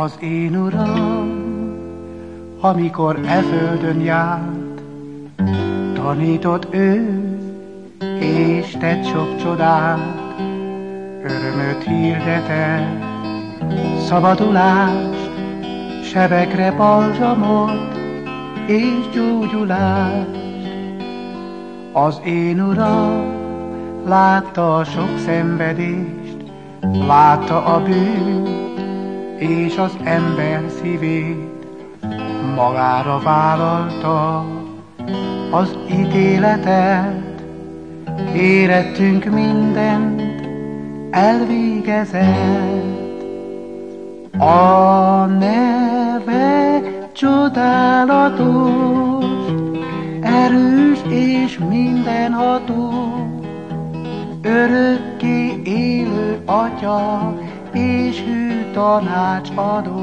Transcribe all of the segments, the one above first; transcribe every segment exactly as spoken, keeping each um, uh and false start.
Az én Uram, amikor e földön járt, tanított ő, és tett sok csodát, örömöt hirdetett, szabadulást, sebekre balzsamot és gyógyulást. Az én Uram látta a sok szenvedést, látta a bűnt és az ember szívét, magára vállalta az ítéletet, érettünk mindent elvégezett. A neve csodálatos, erős és mindenható, örökké élő Atya és hű tanácsadó.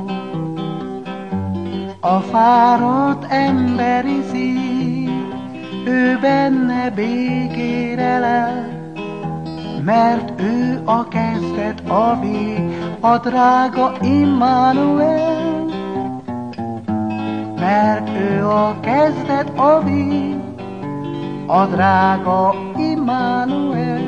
A fáradt emberi szív, ő benne békére lel, mert ő a kezdet, a vég, a drága Immanuel. Mert ő a kezdet, a vég, a drága Immanuel.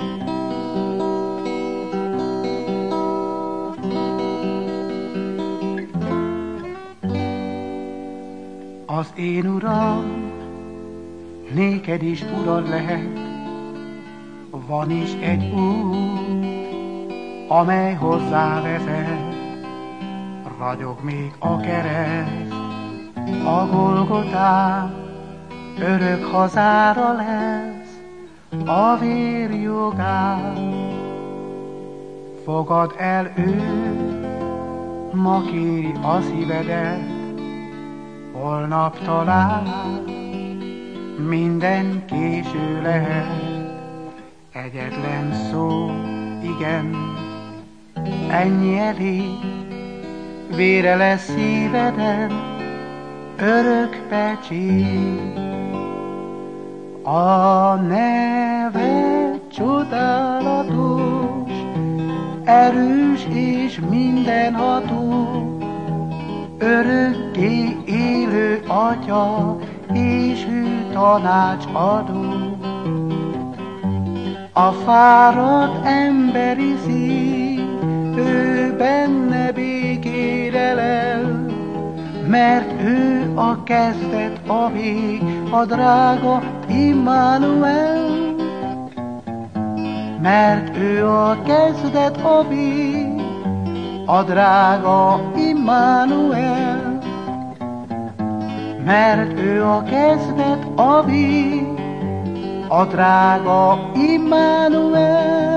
Az én Uram, néked is urad lehet, van is egy út, amely hozzá vezet. Ragyog még a kereszt, a Golgotán, örök hazára lesz a vér jogán. Fogad el őt, ma kéri a szívedet, holnap talán minden késő lehet. Egyetlen szó, igen, ennyi elég, vére lesz szíveden örök pecsét. A neve csodálatos, erős és mindenható, örökké élő Atya és hű tanácsadó. A fáradt emberi szív, ő benne békére lel, mert ő a kezdet, a vég, a drága Immanuel. Mert ő a kezdet, a vég, a drága Immanuel. Mert ő a kezdet, a vég, a drága Immanuel.